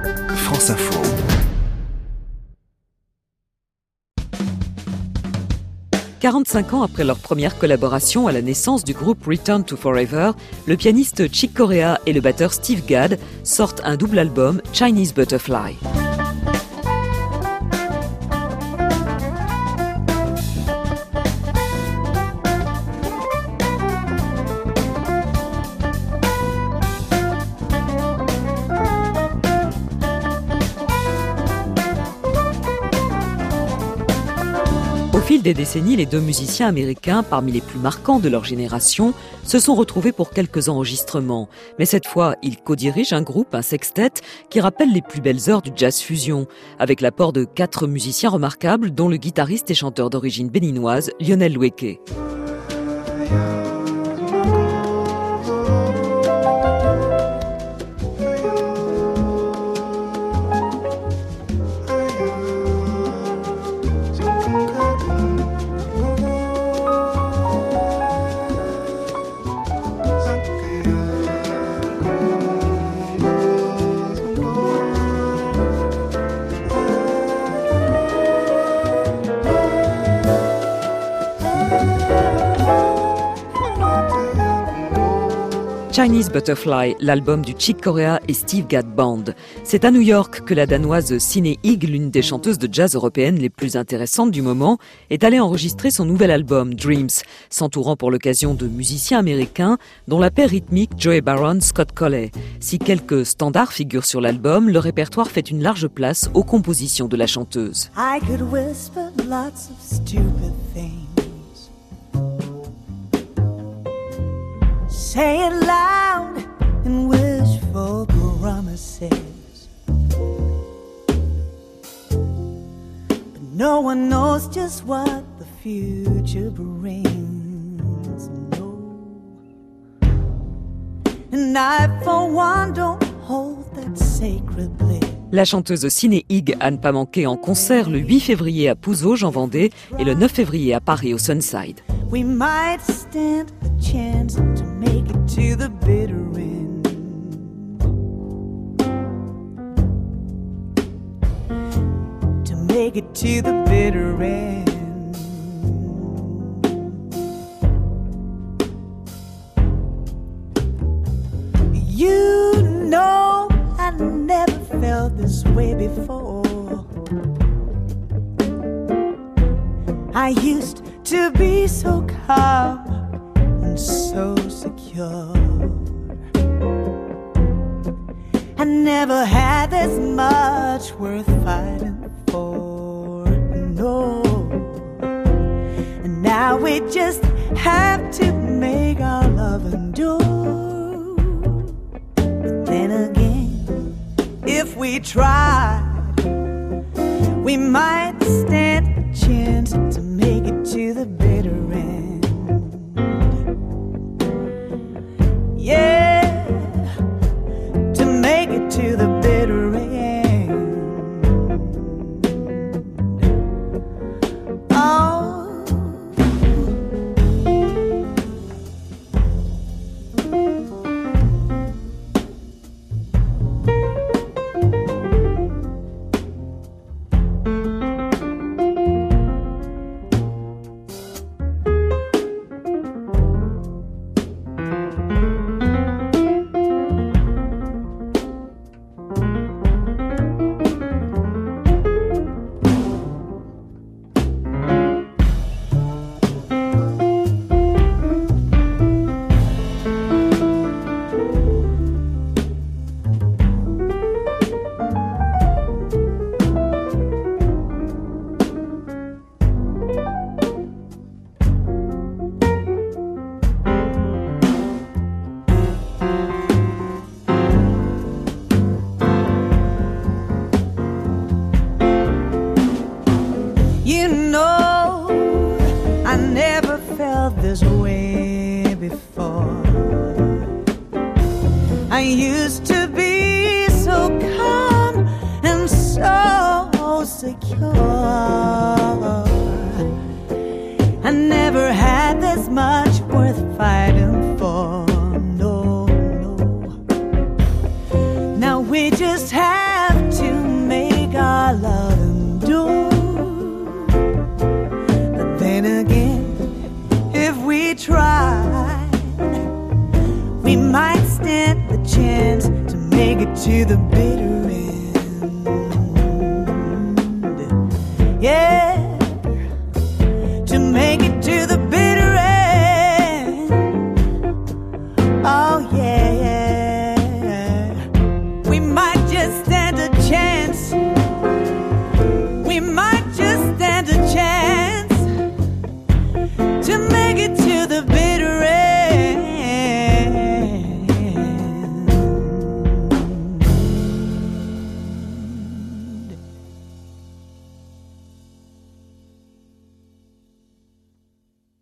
France Info. « 45 ans après leur première collaboration à la naissance du groupe Return to Forever, le pianiste Chick Corea et le batteur Steve Gadd sortent un double album, Chinese Butterfly. Au fil des décennies, les deux musiciens américains, parmi les plus marquants de leur génération, se sont retrouvés pour quelques enregistrements. Mais cette fois, ils co-dirigent un groupe, un sextet, qui rappelle les plus belles heures du jazz fusion, avec l'apport de 4 musiciens remarquables, dont le guitariste et chanteur d'origine béninoise, Lionel Loueke. Chinese Butterfly, l'album du Chick Corea et Steve Gadd Band. C'est à New York que la danoise Signe Higg, l'une des chanteuses de jazz européennes les plus intéressantes du moment, est allée enregistrer son nouvel album, Dreams, s'entourant pour l'occasion de musiciens américains, dont la paire rythmique Joey Baron, Scott Colley. Si quelques standards figurent sur l'album, le répertoire fait une large place aux compositions de la chanteuse. I could whisper lots of stupid things. Say it loud and wishful promises. But no one knows just what the future brings. No. And I, for one, don't hold that sacred bliss. La chanteuse Signe Higg a ne pas manqué en concert le 8 février à Pouzauges en Vendée et le 9 février à Paris au Sunside. We might stand a chance to make it to the bitter end. To make it to the bitter end. You know I never felt this way before. I used to be so calm and so secure. I never had this much worth fighting for, no. And now we just have to make our love endure. But then again, if we tried, we might stand a chance to make it to the bitter end. Yeah, to make it to the bitter end. Oh. This way before. I used to be so calm and so secure. I never had this much worth fighting for. No, no. Now we just have chance to make it to the bitter end.